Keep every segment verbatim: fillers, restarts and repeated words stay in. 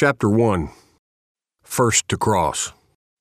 Chapter one. First to Cross.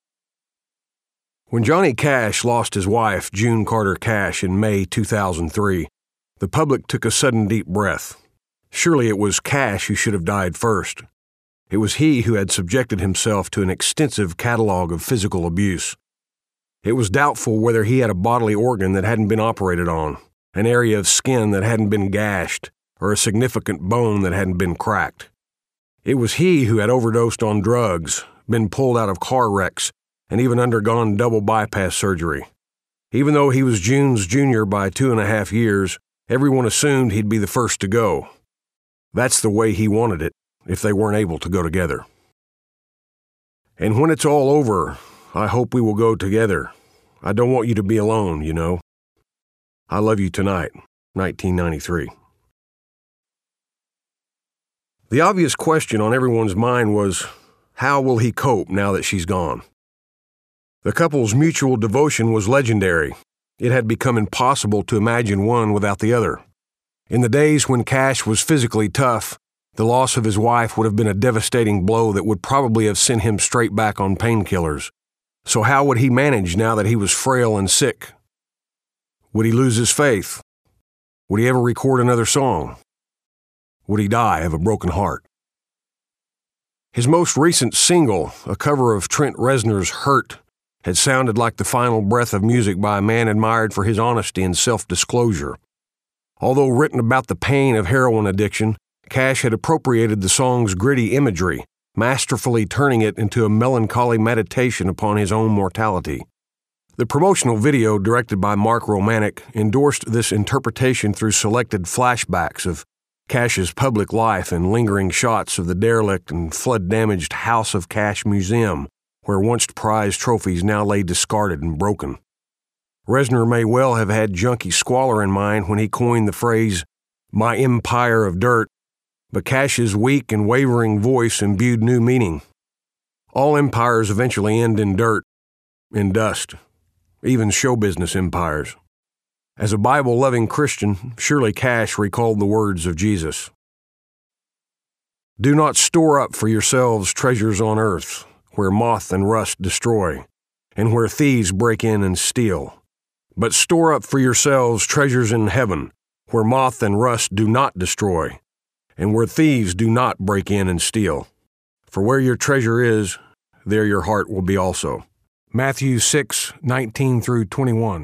When Johnny Cash lost his wife, June Carter Cash, in May two thousand three, the public took a sudden deep breath. Surely it was Cash who should have died first. It was he who had subjected himself to an extensive catalog of physical abuse. It was doubtful whether he had a bodily organ that hadn't been operated on, an area of skin that hadn't been gashed, or a significant bone that hadn't been cracked. It was he who had overdosed on drugs, been pulled out of car wrecks, and even undergone double bypass surgery. Even though he was June's junior by two and a half years, everyone assumed he'd be the first to go. That's the way he wanted it, if they weren't able to go together. And when it's all over, I hope we will go together. I don't want you to be alone, you know. I love you tonight, nineteen ninety-three. The obvious question on everyone's mind was, how will he cope now that she's gone? The couple's mutual devotion was legendary. It had become impossible to imagine one without the other. In the days when Cash was physically tough, the loss of his wife would have been a devastating blow that would probably have sent him straight back on painkillers. So how would he manage now that he was frail and sick? Would he lose his faith? Would he ever record another song? Would he die of a broken heart? His most recent single, a cover of Trent Reznor's Hurt, had sounded like the final breath of music by a man admired for his honesty and self-disclosure. Although written about the pain of heroin addiction, Cash had appropriated the song's gritty imagery, masterfully turning it into a melancholy meditation upon his own mortality. The promotional video, directed by Mark Romanek, endorsed this interpretation through selected flashbacks of Cash's public life and lingering shots of the derelict and flood-damaged House of Cash Museum, where once prized trophies now lay discarded and broken. Reznor may well have had junkie squalor in mind when he coined the phrase, "my empire of dirt," but Cash's weak and wavering voice imbued new meaning. All empires eventually end in dirt, in dust, even show business empires. As a Bible-loving Christian, surely Cash recalled the words of Jesus. "Do not store up for yourselves treasures on earth, where moth and rust destroy, and where thieves break in and steal. But store up for yourselves treasures in heaven, where moth and rust do not destroy, and where thieves do not break in and steal. For where your treasure is, there your heart will be also." Matthew six, nineteen through twenty-one.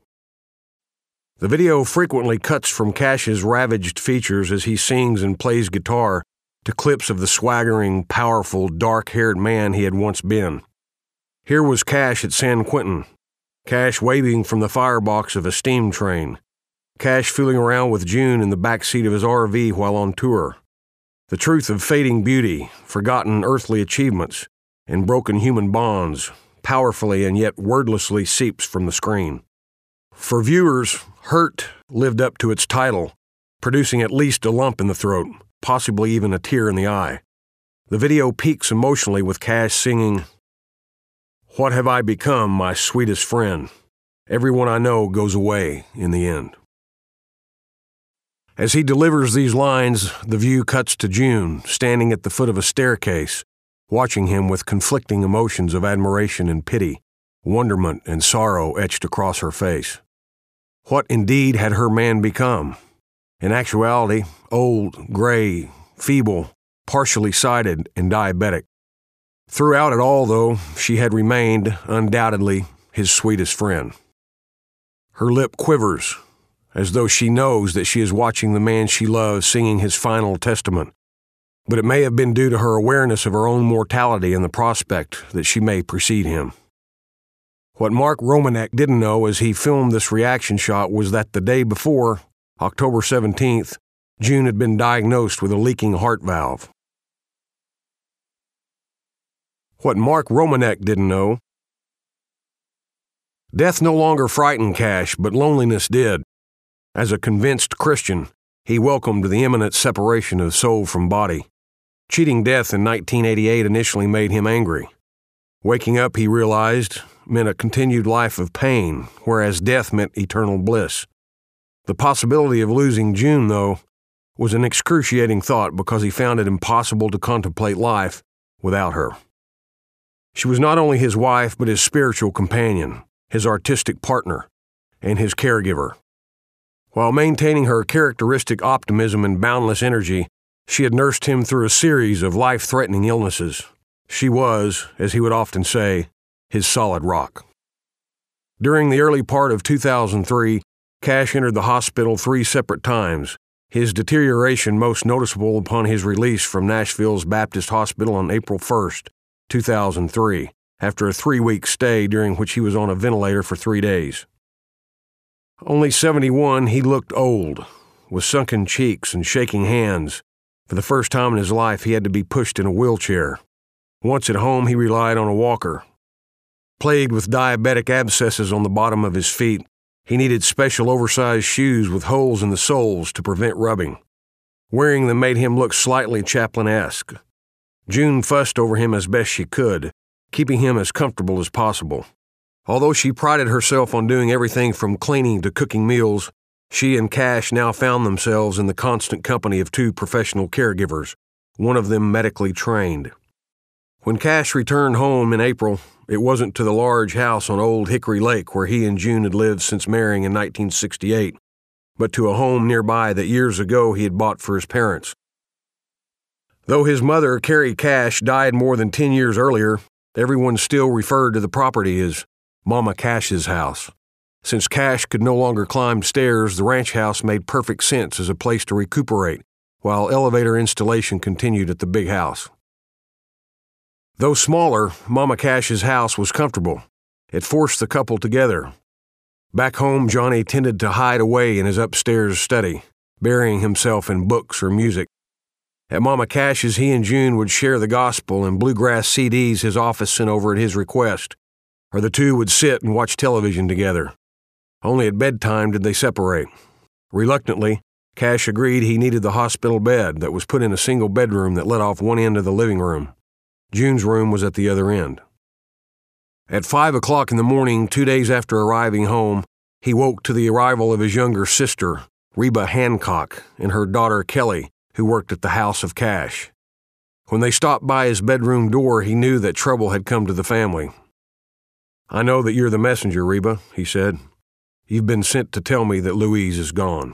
The video frequently cuts from Cash's ravaged features as he sings and plays guitar to clips of the swaggering, powerful, dark-haired man he had once been. Here was Cash at San Quentin, Cash waving from the firebox of a steam train, Cash fooling around with June in the backseat of his R V while on tour. The truth of fading beauty, forgotten earthly achievements, and broken human bonds powerfully and yet wordlessly seeps from the screen. For viewers, Hurt lived up to its title, producing at least a lump in the throat, possibly even a tear in the eye. The video peaks emotionally with Cash singing, "What have I become, my sweetest friend? Everyone I know goes away in the end." As he delivers these lines, the view cuts to June, standing at the foot of a staircase, watching him with conflicting emotions of admiration and pity, wonderment and sorrow etched across her face. What indeed had her man become? In actuality, old, gray, feeble, partially sighted, and diabetic. Throughout it all, though, she had remained, undoubtedly, his sweetest friend. Her lip quivers, as though she knows that she is watching the man she loves singing his final testament. But it may have been due to her awareness of her own mortality and the prospect that she may precede him. What Mark Romanek didn't know as he filmed this reaction shot was that the day before, October seventeenth, June had been diagnosed with a leaking heart valve. What Mark Romanek didn't know: death no longer frightened Cash, but loneliness did. As a convinced Christian, he welcomed the imminent separation of soul from body. Cheating death in nineteen eighty-eight initially made him angry. Waking up, he realized, meant a continued life of pain, whereas death meant eternal bliss. The possibility of losing June, though, was an excruciating thought because he found it impossible to contemplate life without her. She was not only his wife, but his spiritual companion, his artistic partner, and his caregiver. While maintaining her characteristic optimism and boundless energy, she had nursed him through a series of life-threatening illnesses. She was, as he would often say, his solid rock. During the early part of two thousand three, Cash entered the hospital three separate times, his deterioration most noticeable upon his release from Nashville's Baptist Hospital on April first, two thousand three, after a three-week stay during which he was on a ventilator for three days. Only seventy-one, he looked old, with sunken cheeks and shaking hands. For the first time in his life, he had to be pushed in a wheelchair. Once at home, he relied on a walker. Plagued with diabetic abscesses on the bottom of his feet, he needed special oversized shoes with holes in the soles to prevent rubbing. Wearing them made him look slightly Chaplin-esque. June fussed over him as best she could, keeping him as comfortable as possible. Although she prided herself on doing everything from cleaning to cooking meals, she and Cash now found themselves in the constant company of two professional caregivers, one of them medically trained. When Cash returned home in April, it wasn't to the large house on Old Hickory Lake where he and June had lived since marrying in nineteen sixty-eight, but to a home nearby that years ago he had bought for his parents. Though his mother, Carrie Cash, died more than ten years earlier, everyone still referred to the property as Mama Cash's house. Since Cash could no longer climb stairs, the ranch house made perfect sense as a place to recuperate, while elevator installation continued at the big house. Though smaller, Mama Cash's house was comfortable. It forced the couple together. Back home, Johnny tended to hide away in his upstairs study, burying himself in books or music. At Mama Cash's, he and June would share the gospel and bluegrass C Ds his office sent over at his request, or the two would sit and watch television together. Only at bedtime did they separate. Reluctantly, Cash agreed he needed the hospital bed that was put in a single bedroom that led off one end of the living room. June's room was at the other end. At five o'clock in the morning, two days after arriving home, he woke to the arrival of his younger sister, Reba Hancock, and her daughter Kelly, who worked at the house of Cash. When they stopped by his bedroom door, he knew that trouble had come to the family. "I know that you're the messenger, Reba," he said. "You've been sent to tell me that Louise is gone."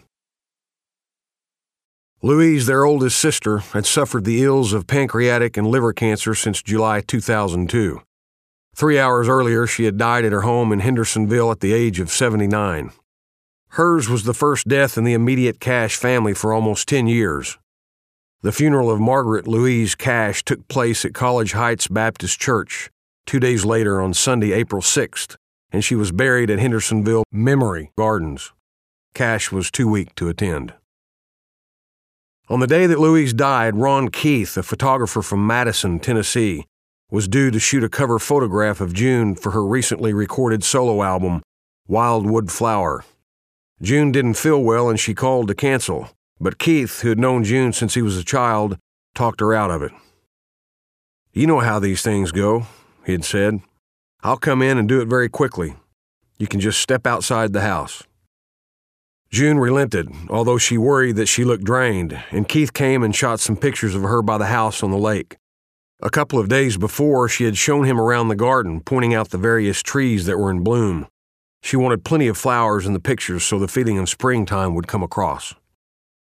Louise, their oldest sister, had suffered the ills of pancreatic and liver cancer since July two thousand two. Three hours earlier, she had died at her home in Hendersonville at the age of seventy-nine. Hers was the first death in the immediate Cash family for almost ten years. The funeral of Margaret Louise Cash took place at College Heights Baptist Church two days later on Sunday, April sixth, and she was buried at Hendersonville Memory Gardens. Cash was too weak to attend. On the day that Louise died, Ron Keith, a photographer from Madison, Tennessee, was due to shoot a cover photograph of June for her recently recorded solo album, Wildwood Flower. June didn't feel well and she called to cancel, but Keith, who had known June since he was a child, talked her out of it. "You know how these things go," he had said. "I'll come in and do it very quickly. You can just step outside the house." June relented, although she worried that she looked drained, and Keith came and shot some pictures of her by the house on the lake. A couple of days before, she had shown him around the garden, pointing out the various trees that were in bloom. She wanted plenty of flowers in the pictures so the feeling of springtime would come across.